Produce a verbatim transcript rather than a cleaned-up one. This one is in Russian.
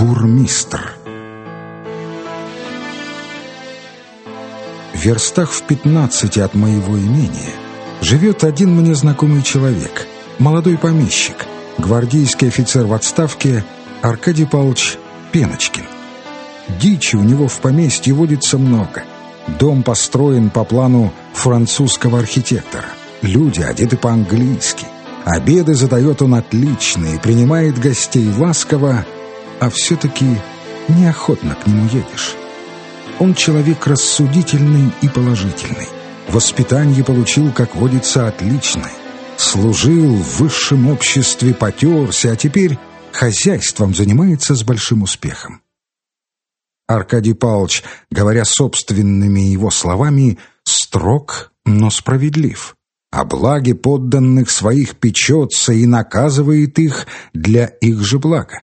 Бурмистр. В верстах в пятнадцати от моего имения живет один мне знакомый человек, молодой помещик, гвардейский офицер в отставке Аркадий Павлович Пеночкин. Дичи у него в поместье водится много. Дом построен по плану французского архитектора. Люди одеты по-английски. Обеды задает он отличные, принимает гостей ласково, а все-таки неохотно к нему едешь. Он человек рассудительный и положительный. Воспитание получил, как водится, отличное. Служил в высшем обществе, потерся, а теперь хозяйством занимается с большим успехом. Аркадий Павлович, говоря собственными его словами, строг, но справедлив. О благе подданных своих печется и наказывает их для их же блага.